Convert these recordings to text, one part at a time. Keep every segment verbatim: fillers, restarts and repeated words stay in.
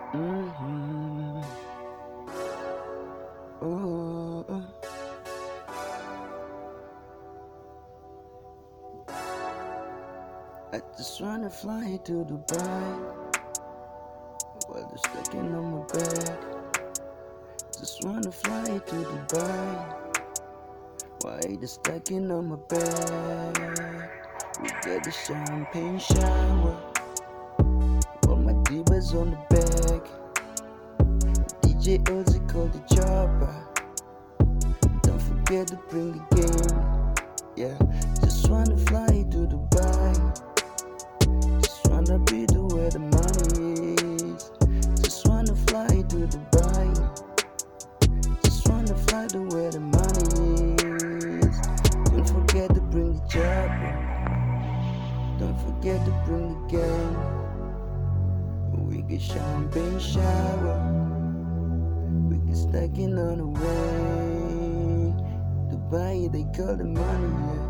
Mm-hmm. Oh, oh. I just wanna fly to Dubai while they're stacking on my back. Just wanna fly to Dubai while they're stacking on my back. We get a champagne shower while my divas on the back. D J Ozzy called the chopper. Don't forget to bring the game. Yeah, just wanna fly to Dubai. Just wanna be the where the money is. Just wanna fly to Dubai. Just wanna fly to where the money is. Don't forget to bring the chopper. Don't forget to bring the gang. We get champagne shower. We get stacking on the way. Dubai, they call the money, yeah.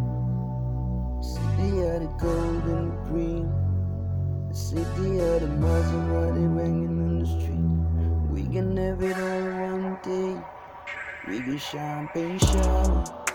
City of the gold and the green. The city of the Maserati ringing on the street. We can have it all one day. We get champagne shower.